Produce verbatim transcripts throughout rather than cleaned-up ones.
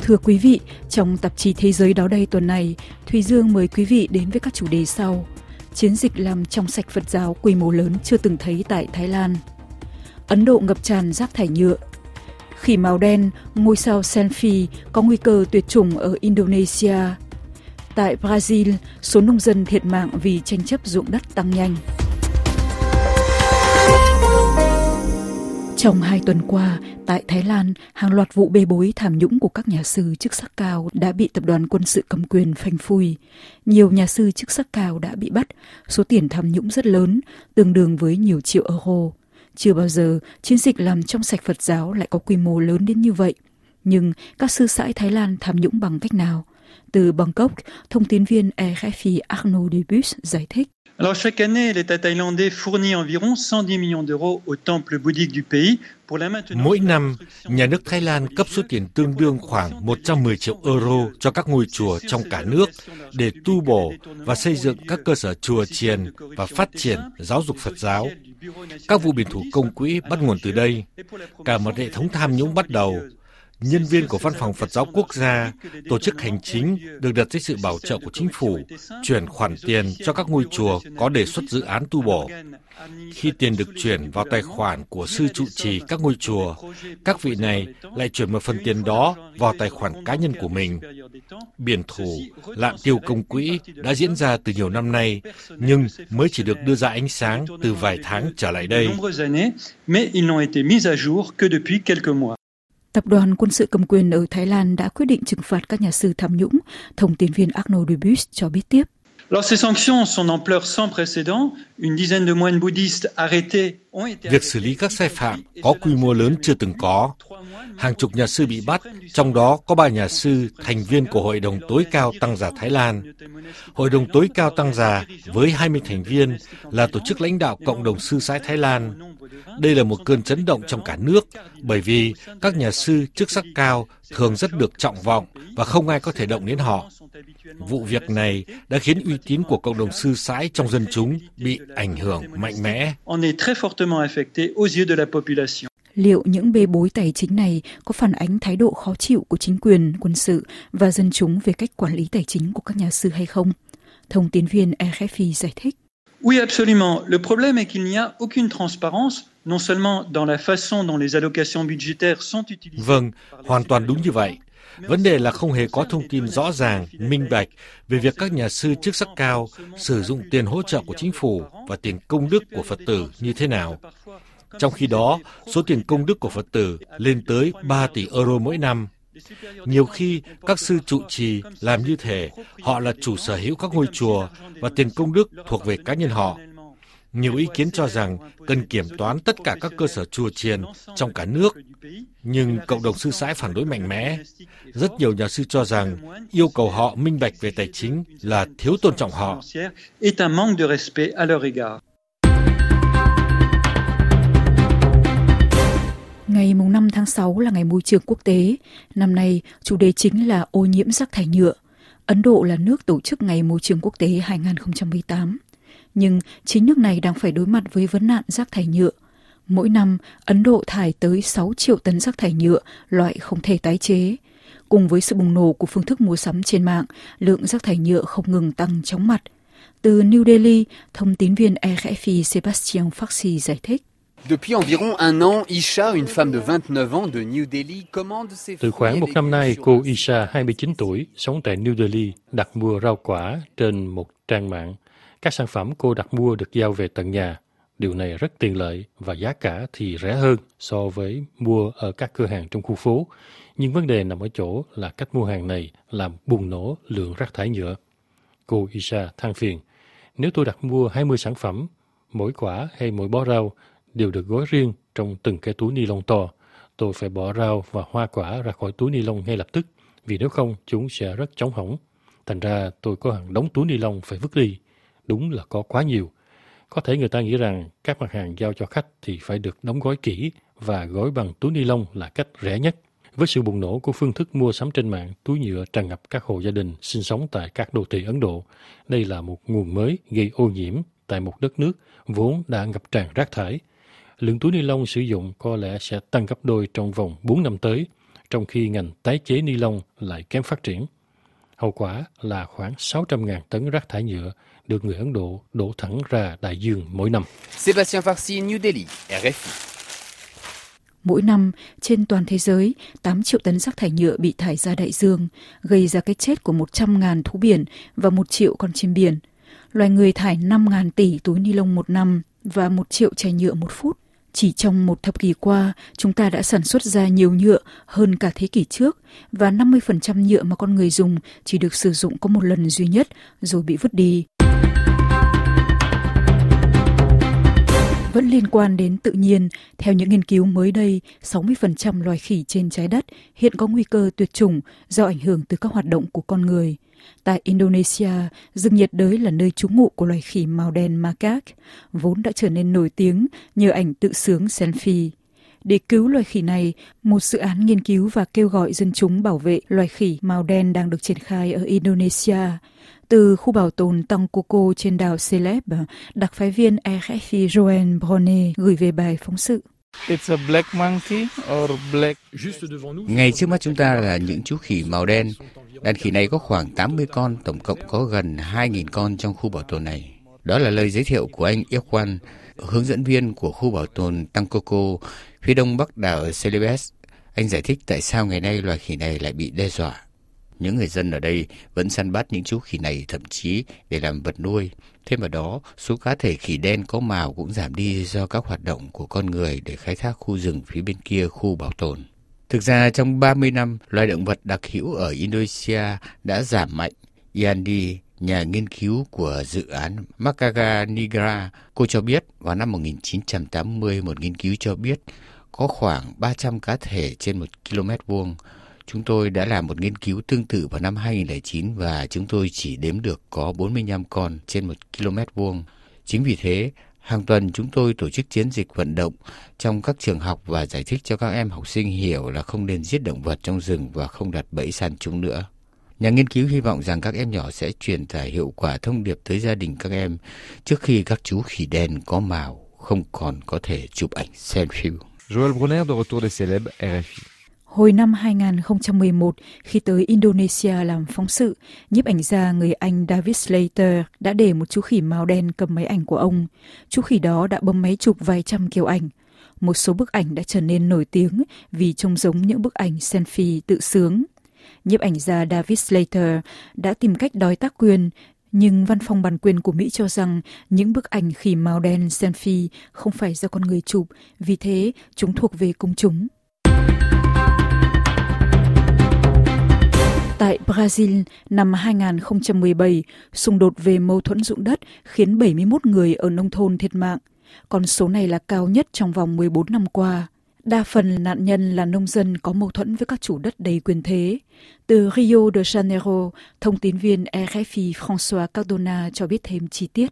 Thưa quý vị, trong tạp chí Thế giới đó đây tuần này, Thùy Dương mời quý vị đến với các chủ đề sau. Chiến dịch làm trong sạch Phật giáo quy mô lớn chưa từng thấy tại Thái Lan. Ấn Độ ngập tràn rác thải nhựa. Khỉ màu đen, ngôi sao selfie có nguy cơ tuyệt chủng ở Indonesia. Tại Brazil, số nông dân thiệt mạng vì tranh chấp ruộng đất tăng nhanh. Trong hai tuần qua, tại Thái Lan, hàng loạt vụ bê bối tham nhũng của các nhà sư chức sắc cao đã bị tập đoàn quân sự cầm quyền phanh phui. Nhiều nhà sư chức sắc cao đã bị bắt, số tiền tham nhũng rất lớn, tương đương với nhiều triệu euro. Chưa bao giờ chiến dịch làm trong sạch Phật giáo lại có quy mô lớn đến như vậy. Nhưng các sư sãi Thái Lan tham nhũng bằng cách nào? Từ Bangkok, thông tín viên rờ ép i Arnaud Dubus giải thích. Alors chaque année, l'État thaïlandais fournit environ cent dix millions d'euros au temple bouddhique du pays pour la maintenance. Mỗi năm, nhà nước Thái Lan cấp số tiền tương đương khoảng một trăm mười triệu euro cho các ngôi chùa trong cả nước để tu bổ và xây dựng các cơ sở chùa chiền và phát triển giáo dục Phật giáo. Các vụ biển thủ công quỹ bắt nguồn từ đây. Cả một hệ thống tham nhũng bắt đầu. Nhân viên của Văn phòng Phật giáo Quốc gia, tổ chức hành chính được đặt dưới sự bảo trợ của chính phủ, chuyển khoản tiền cho các ngôi chùa có đề xuất dự án tu bổ. Khi tiền được chuyển vào tài khoản của sư trụ trì các ngôi chùa, các vị này lại chuyển một phần tiền đó vào tài khoản cá nhân của mình. Biển thủ, lạm tiêu công quỹ đã diễn ra từ nhiều năm nay, nhưng mới chỉ được đưa ra ánh sáng từ vài tháng trở lại đây. Tập đoàn quân sự cầm quyền ở Thái Lan đã quyết định trừng phạt các nhà sư tham nhũng, thông tín viên Arnaud Dubus cho biết tiếp. Việc xử lý các sai phạm có quy mô lớn chưa từng có. Hàng chục nhà sư bị bắt, trong đó có ba nhà sư thành viên của Hội đồng tối cao Tăng già Thái Lan. Hội đồng tối cao Tăng già với hai mươi thành viên là tổ chức lãnh đạo cộng đồng sư sãi Thái Lan. Đây là một cơn chấn động trong cả nước bởi vì các nhà sư chức sắc cao thường rất được trọng vọng và không ai có thể động đến họ. Vụ việc này đã khiến uy tín của cộng đồng sư sãi trong dân chúng bị ảnh hưởng mạnh mẽ. Liệu những bê bối tài chính này có phản ánh thái độ khó chịu của chính quyền, quân sự và dân chúng về cách quản lý tài chính của các nhà sư hay không? Thông tín viên rờ ép i giải thích. Oui, absolument. Le problème est qu'il n'y a aucune transparence, non seulement dans la façon dont les allocations budgétaires sont utilisées. Vâng, hoàn toàn đúng như vậy. Vấn đề là không hề có thông tin rõ ràng, minh bạch về việc các nhà sư chức sắc cao sử dụng tiền hỗ trợ của chính phủ và tiền công đức của Phật tử như thế nào. Trong khi đó, số tiền công đức của Phật tử lên tới ba tỷ euro mỗi năm. Nhiều khi, các sư trụ trì làm như thể họ là chủ sở hữu các ngôi chùa và tiền công đức thuộc về cá nhân họ. Nhiều ý kiến cho rằng cần kiểm toán tất cả các cơ sở chùa chiền trong cả nước, nhưng cộng đồng sư sãi phản đối mạnh mẽ. Rất nhiều nhà sư cho rằng yêu cầu họ minh bạch về tài chính là thiếu tôn trọng họ. Ngày năm tháng sáu là ngày môi trường quốc tế. Năm nay, chủ đề chính là ô nhiễm rác thải nhựa. Ấn Độ là nước tổ chức Ngày Môi trường Quốc tế hai không một tám. Nhưng chính nước này đang phải đối mặt với vấn nạn rác thải nhựa. Mỗi năm, Ấn Độ thải tới sáu triệu tấn rác thải nhựa, loại không thể tái chế. Cùng với sự bùng nổ của phương thức mua sắm trên mạng, lượng rác thải nhựa không ngừng tăng chóng mặt. Từ New Delhi, thông tín viên rờ ép i Sébastien Farsi giải thích. Depuis environ un an, Isha, une femme de vingt-neuf ans de New Delhi, commande ses. Từ khoảng một năm nay, cô Isha, hai mươi chín tuổi, sống tại New Delhi, đặt mua rau quả trên một trang mạng. Các sản phẩm cô đặt mua được giao về tận nhà. Điều này rất tiện lợi và giá cả thì rẻ hơn so với mua ở các cửa hàng trong khu phố. Nhưng vấn đề nằm ở chỗ là cách mua hàng này làm bùng nổ lượng rác thải nhựa. Cô Isha than phiền, nếu tôi đặt mua hai mươi sản phẩm, mỗi quả hay mỗi bó rau đều được gói riêng trong từng cái túi ni lông to. Tôi phải bỏ rau và hoa quả ra khỏi túi ni lông ngay lập tức, vì nếu không chúng sẽ rất chóng hỏng. Thành ra tôi có hàng đống túi ni lông phải vứt đi. Đúng là có quá nhiều. Có thể người ta nghĩ rằng các mặt hàng giao cho khách thì phải được đóng gói kỹ và gói bằng túi ni lông là cách rẻ nhất. Với sự bùng nổ của phương thức mua sắm trên mạng, túi nhựa tràn ngập các hộ gia đình sinh sống tại các đô thị Ấn Độ. Đây là một nguồn mới gây ô nhiễm tại một đất nước vốn đã ngập tràn rác thải. Lượng túi ni lông sử dụng có lẽ sẽ tăng gấp đôi trong vòng bốn năm tới. trong khi ngành tái chế ni lông lại kém phát triển. Hậu quả là khoảng sáu trăm nghìn tấn rác thải nhựa được người Ấn Độ đổ thẳng ra đại dương mỗi năm. Sébastien Farsi, New Delhi, R F I. Mỗi năm, trên toàn thế giới, tám triệu tấn rác thải nhựa bị thải ra đại dương, gây ra cái chết của một trăm nghìn thú biển và một triệu con chim biển. Loài người thải năm nghìn tỷ túi ni lông một năm và một triệu chai nhựa một phút. Chỉ trong một thập kỷ qua, chúng ta đã sản xuất ra nhiều nhựa hơn cả thế kỷ trước, và năm mươi phần trăm nhựa mà con người dùng chỉ được sử dụng có một lần duy nhất rồi bị vứt đi. Vẫn liên quan đến tự nhiên, theo những nghiên cứu mới đây, sáu mươi phần trăm loài khỉ trên trái đất hiện có nguy cơ tuyệt chủng do ảnh hưởng từ các hoạt động của con người. Tại Indonesia, rừng nhiệt đới là nơi trú ngụ của loài khỉ màu đen macaque, vốn đã trở nên nổi tiếng nhờ ảnh tự sướng selfie. Để cứu loài khỉ này, một dự án nghiên cứu và kêu gọi dân chúng bảo vệ loài khỉ màu đen đang được triển khai ở Indonesia. Từ khu bảo tồn Tangkoko trên đảo Celeb, đặc phái viên R F I Joanne Brone gửi về bài phóng sự. It's a black monkey or black... Ngay trước mắt chúng ta là những chú khỉ màu đen. Đàn khỉ này có khoảng tám mươi con, tổng cộng có gần hai nghìn con trong khu bảo tồn này. Đó là lời giới thiệu của anh Irwan, hướng dẫn viên của khu bảo tồn Tangkoko, phía đông bắc đảo Celebes. Anh giải thích tại sao ngày nay loài khỉ này lại bị đe dọa. Những người dân ở đây vẫn săn bắt những chú khỉ này, thậm chí để làm vật nuôi. Thêm vào đó, số cá thể khỉ đen có mào cũng giảm đi do các hoạt động của con người để khai thác khu rừng phía bên kia khu bảo tồn. Thực ra, trong ba mươi năm, loài động vật đặc hữu ở Indonesia đã giảm mạnh. Yandi, nhà nghiên cứu của dự án Makaga Nigra, cô cho biết vào năm một nghìn chín trăm tám mươi, một nghiên cứu cho biết có khoảng ba trăm cá thể trên một ki lô mét vuông. Chúng tôi đã làm một nghiên cứu tương tự vào năm hai nghìn lẻ chín và chúng tôi chỉ đếm được có bốn mươi lăm con trên một ki lô mét vuông. Chính vì thế, hàng tuần chúng tôi tổ chức chiến dịch vận động trong các trường học và giải thích cho các em học sinh hiểu là không nên giết động vật trong rừng và không đặt bẫy săn chúng nữa. Nhà nghiên cứu hy vọng rằng các em nhỏ sẽ truyền tải hiệu quả thông điệp tới gia đình các em trước khi các chú khỉ đen có mào không còn có thể chụp ảnh selfie. Joël Brunner de retour des Célèbes, R F I. Hồi năm hai nghìn không trăm mười một, khi tới Indonesia làm phóng sự, nhiếp ảnh gia người Anh David Slater đã để một chú khỉ màu đen cầm máy ảnh của ông. Chú khỉ đó đã bấm máy chụp vài trăm kiểu ảnh. Một số bức ảnh đã trở nên nổi tiếng vì trông giống những bức ảnh selfie tự sướng. Nhiếp ảnh gia David Slater đã tìm cách đòi tác quyền, nhưng văn phòng bản quyền của Mỹ cho rằng những bức ảnh khỉ màu đen selfie không phải do con người chụp, vì thế chúng thuộc về công chúng. Tại Brazil, năm hai nghìn không trăm mười bảy, xung đột về mâu thuẫn ruộng đất khiến bảy mươi mốt người ở nông thôn thiệt mạng. Con số này là cao nhất trong vòng mười bốn năm qua. Đa phần nạn nhân là nông dân có mâu thuẫn với các chủ đất đầy quyền thế. Từ Rio de Janeiro, thông tín viên R F I François Cardona cho biết thêm chi tiết.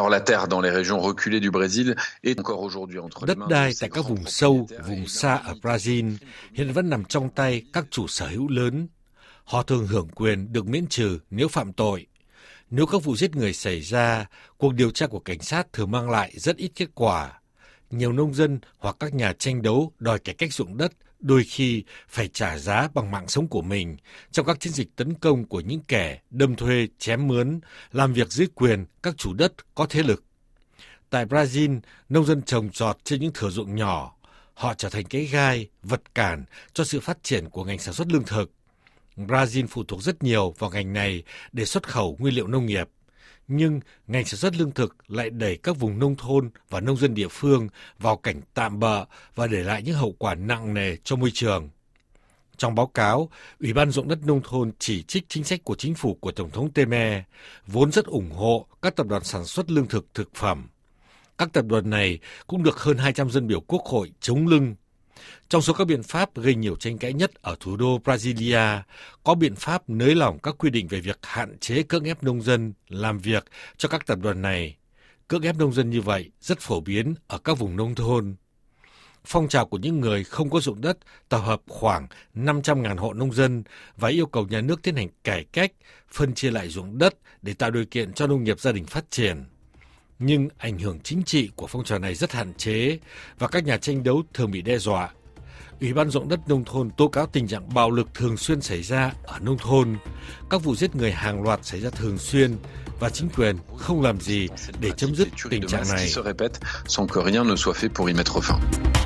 Đất đai tại các vùng sâu, vùng xa ở Brazil hiện vẫn nằm trong tay các chủ sở hữu lớn. Họ thường hưởng quyền được miễn trừ nếu phạm tội. Nếu các vụ giết người xảy ra, cuộc điều tra của cảnh sát thường mang lại rất ít kết quả. Nhiều nông dân hoặc các nhà tranh đấu đòi cải cách ruộng đất đôi khi phải trả giá bằng mạng sống của mình trong các chiến dịch tấn công của những kẻ đâm thuê, chém mướn, làm việc dưới quyền các chủ đất có thế lực. Tại Brazil, nông dân trồng trọt trên những thửa ruộng nhỏ. Họ trở thành cái gai, vật cản cho sự phát triển của ngành sản xuất lương thực. Brazil phụ thuộc rất nhiều vào ngành này để xuất khẩu nguyên liệu nông nghiệp. Nhưng ngành sản xuất lương thực lại đẩy các vùng nông thôn và nông dân địa phương vào cảnh tạm bợ và để lại những hậu quả nặng nề cho môi trường. Trong báo cáo, Ủy ban ruộng đất nông thôn chỉ trích chính sách của chính phủ của Tổng thống Temer, vốn rất ủng hộ các tập đoàn sản xuất lương thực thực phẩm. Các tập đoàn này cũng được hơn hai trăm dân biểu quốc hội chống lưng. Trong số các biện pháp gây nhiều tranh cãi nhất ở thủ đô Brasilia, có biện pháp nới lỏng các quy định về việc hạn chế cưỡng ép nông dân làm việc cho các tập đoàn này. Cưỡng ép nông dân như vậy rất phổ biến ở các vùng nông thôn. Phong trào của những người không có ruộng đất tập hợp khoảng năm trăm nghìn hộ nông dân và yêu cầu nhà nước tiến hành cải cách, phân chia lại ruộng đất để tạo điều kiện cho nông nghiệp gia đình phát triển. Nhưng ảnh hưởng chính trị của phong trào này rất hạn chế và các nhà tranh đấu thường bị đe dọa. Ủy ban ruộng đất nông thôn tố cáo tình trạng bạo lực thường xuyên xảy ra ở nông thôn, các vụ giết người hàng loạt xảy ra thường xuyên và chính quyền không làm gì để chấm dứt tình trạng này.